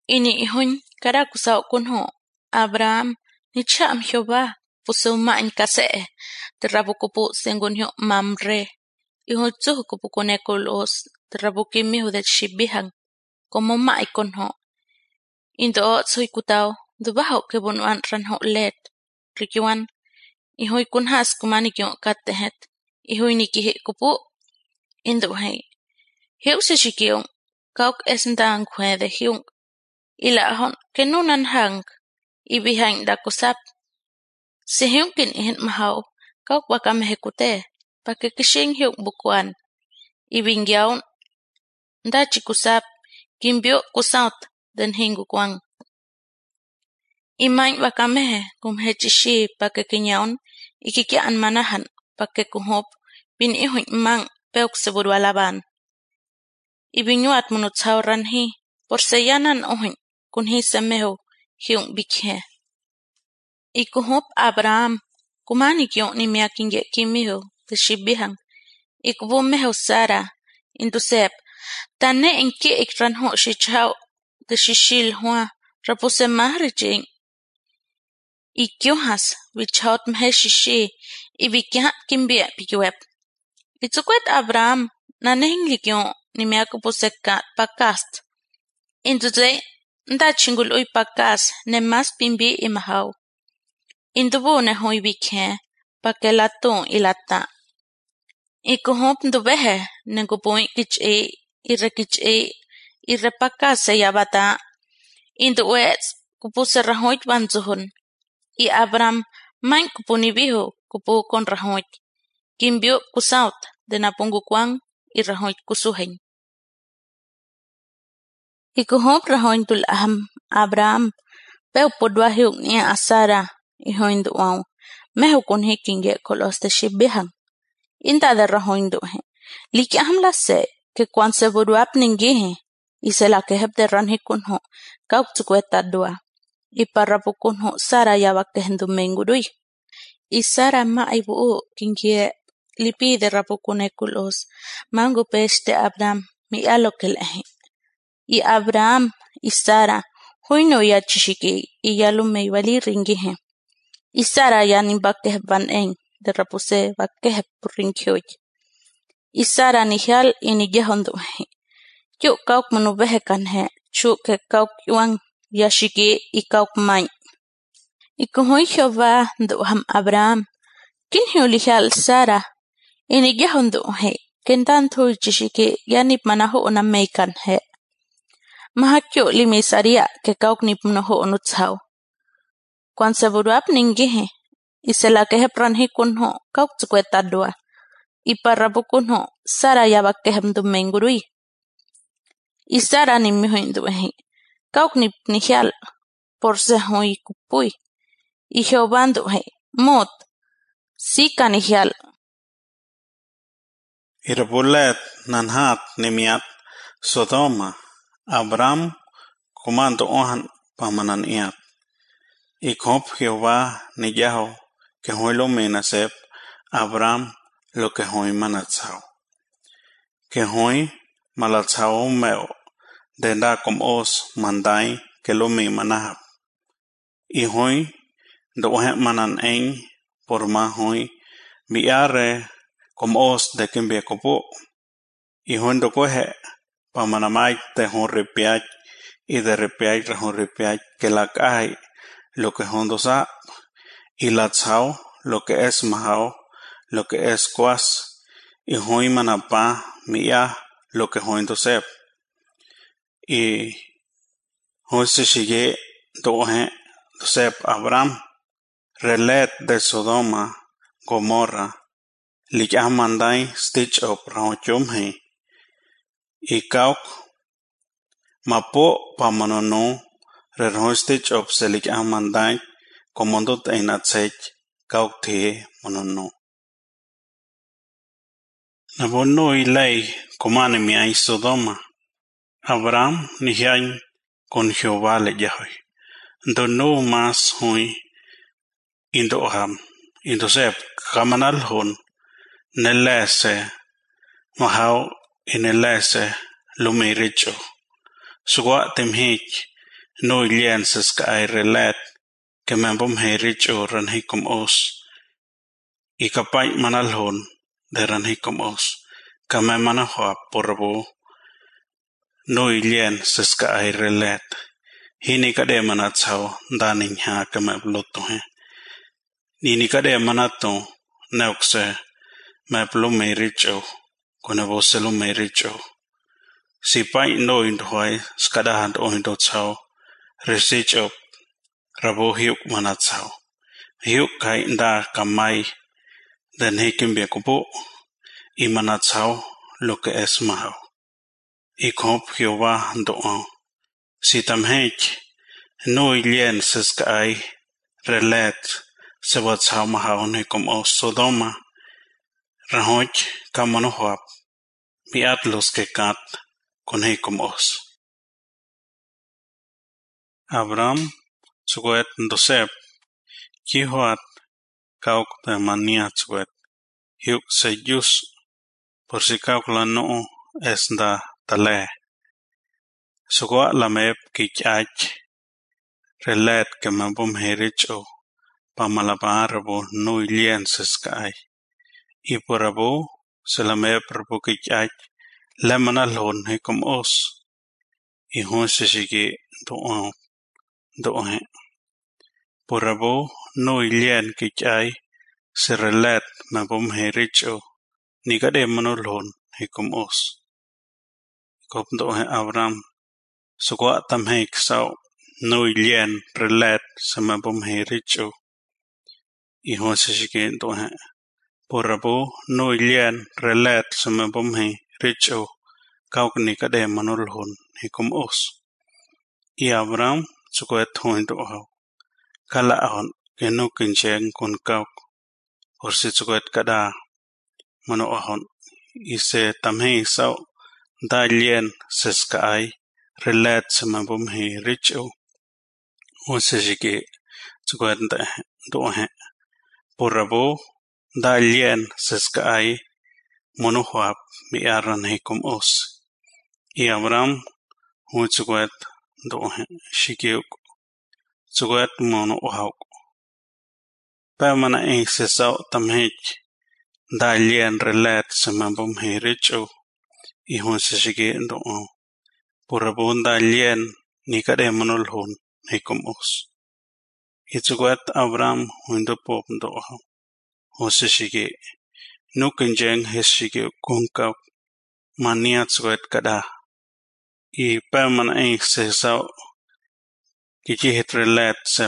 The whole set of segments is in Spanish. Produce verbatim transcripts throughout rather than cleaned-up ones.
Ini ihun karakusao kunho Abraham ni cham Jehová puseumañ kase terrabukupu sengunyo Mamre ihun tsuhukupu kunekulos terrabukimihu de shibihan como mai kunho indo soy kutao dubaho kebunuan ranho let rikiwan ihoy kunhas kumanikyo katehet ihoy nikihi kupu indo hay hiusa shikiyon kauk esndan kwede hiung ilahon kenunan hang ibihain dakusap si hiungkin ihin mahaw kauk baka mehekute pakikishing hiung bukuan ibingyawn ndachi kusap kimbyo kusaut den hingu kwang imain baka mehe kumhechishi pakikinyawn ikikian manahan pakikuhop bin ihuñ mang peuk seburwalaban ibinyuat munutsauran hi por seyanan uhuñ kunhi semeho hiung bikhe ikuhop Abraham kumanik yung ni miakinge kimiho te shibihan ikubumeho Sara indusep tane inki ikranho shichao te shishil hua rapuse mahrijing ikyohas wichaut mhe shishi ibikihat kimbie pikiwep itsukwet Abraham nanehing likyo ni miakupusekat pakast induse nda chingul uy pakas ne mas pimbi imahaw indubu ne hoy bikhe pakelato ilata ikuhop ndubehe nengupuy kich'i irrekich'i irrepakas yabata induwets kupuse rahoit banzuhun i Abraham main kupunibihu kupu kon rahoit kimbyo kusaut de napungu kwang i rahoit kusuhen ikuhop rahoit dul aham Abraham peu podwa hiuk ni Sara ihoin duwaw mehu kunhi kinge kolos de shibihan inda de rahoin duhe liki aham la se que cuan se buruap ningihe y se la quejep de ranhi kunho kauk tsukweta dua y parrapu kunho Sara yaba kehendu mengurui y Sara ma ibu kingie lipi de rapu kunekulos mangu peste Abraham mi alo kelehe y Abraham y Sara huino ya chishiki y yalu me wali ringihe y Sara ya ni bakeh ban en de rapuse bakeh ringkyoy y Sara ni hal ini gehondu he yo kauk manu behe kanhe chu ke kauk yuang yashiki y kauk main y kuhoy Jehová nduham Abraham kin hiuli hal Sara ini gehondu he kendan thuy chishiki yani manahu una meikan he mahakyo limisaria que kauk ni pnoho unutsau cuan se buruap ningihe y se la queje pranhi kunho kauk tsukweta dua y parrapu kunho Sara yaba kehem dumengurui y Sara ni mihoin duehi kauk ni pnihial por se hoy kupuy y Jehová duhe mot si kanihial Irbulet nanhat nimiat Sodoma Abraham comando ohan pamanan iat ikop Jehová ni yaho que hoy lo menasep Abraham lo que hoy manatsao que hoy malatsao meo de da com os mandai que lo me manahap y hoy do manan en por ma hoy biare com os de kimbie kopo y hoy do coge pamanamai de hon repiach y de repiach de hon repiach que la cae lo que hondo sa y la tsao lo que es mahao lo que es cuas y hoy manapa mia lo que hondo sep y hoy se sigue dohe sep Abraham relet de Sodoma Gomorra lich amandai stitch op raochum he y kauk mapo pamanono re stitch op selik amandai komondot einatsech kauk te monono nabono ilay komane mi ay Sodoma Abraham nihian con Jehová le yahoy dono mas hoy indoham indosep kamanal hon nelese mahau inelese lumiricho suwa temhich no ilienses ka ay relat ke membom herich o ran hikom os ikapay manalhon de ran hikom os kame manahwa porabo no ilienses ka ay relat hini kade manatsao daning ha kame bloto he nini kade manato naukse me plo merich o kone voselo merich o si pai no indhoy skadahan o indo tsao resich op rabo hiuk manatsao hiuk kai nda kamai dan hikim be kubo i manatsao loke esmao i kop hiova doa si tamhech no ilien seskai relet sewatsao mahao hikom o Sodoma rahoch kamanohwap miat los ke kat con hikom os Abraham suget ndosep kihoat kauk de mania suget hiuk sejus por si kauk la no esnda tale sugoa lamep kichach relet ke mabum herich o pamalabarabo no ilienses kai y por abo se lamep rabo kichach lemanalhon hikom os y hon se shige doa doa por abo no ilien kichai se relet mabum herich o ni kade manolhon hikom os kop doa Abraham sugoa tamhek sao no ilien relet se mabum herich o y hon se shige doa por abo no ilien relet se mabum herich o kauk ni kade manolhon hikom os y Abraham sugoet hon doa kala ahon ke no kincheng kun kauk por si sugoet kada mano ahon y se tamhe sao da lien seskai relet se mabum herich o hon se shige sugoet doa por abo da lien seskai monohwap mi aran hikom os y Abraham hon sugoet doa shigeuk sugoet mono ohawk pa mana e se sao tamhech da lien relet se mabum herich o y hon se shige doa por abo da lien ni kade manolhon hikom os y sugoet Abraham hon do pop doa hon se shige no kinjeng hes shige kunkap mania sugoet kada y pa mana e se sao kichihit relet se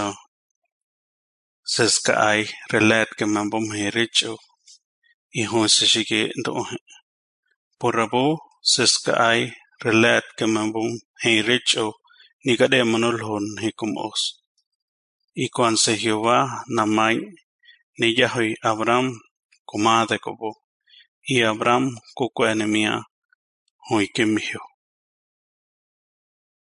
seskai relet ke mabum herich o y hon se shige doa por abo seskai relet ke mabum herich o ni kade manolhon hikom os y cuan se Jehová namai ni yahoy Abraham kumade kobo y Abraham kukuenemia hoy kemihyo